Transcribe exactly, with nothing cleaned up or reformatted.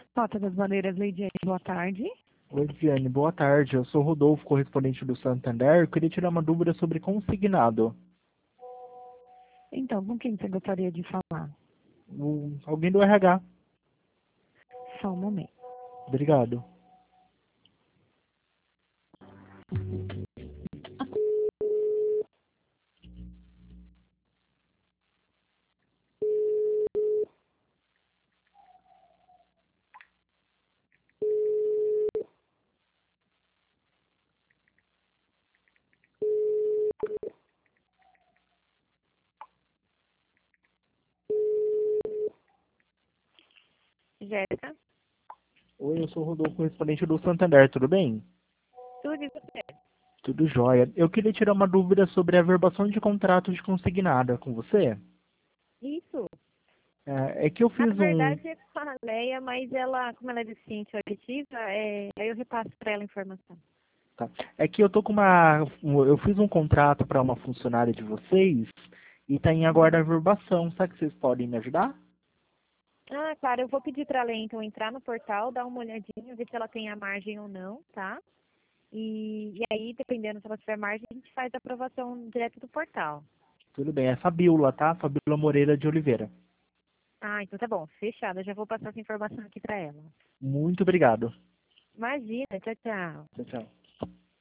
Rota das Bandeiras, Leidiane, boa tarde. Oi, Viviane, boa tarde. Eu sou Rodolfo, correspondente do Santander. Eu queria tirar uma dúvida sobre consignado. Então, com quem você gostaria de falar? O- Alguém do R H. Só um momento. Obrigado. Jéssica, Oi, eu sou Rodolfo, correspondente do Santander. Tudo bem? tudo e você? Tudo jóia. Eu queria tirar uma dúvida sobre a verbação de contrato de consignado. É com você? Isso. É, é que eu Na fiz um... verdade é com a Leia, mas ela, como ela é deficiente auditiva, é, aí eu repasso para ela a informação. Tá. É que eu tô com uma... Eu fiz um contrato para uma funcionária de vocês e tá em aguardo a verbação. Será que vocês podem me ajudar? Ah, claro, eu vou pedir para a Leia então entrar no portal, dar uma olhadinha, ver se ela tem a margem ou não, tá? E, e aí, dependendo se ela tiver margem, a gente faz a aprovação direto do portal. Tudo bem. É Fabiola, tá? Fabiola Moreira de Oliveira. Ah, então tá bom, fechado. Eu já vou passar essa informação aqui para ela. Muito obrigado. Imagina, tchau, tchau. Tchau, tchau.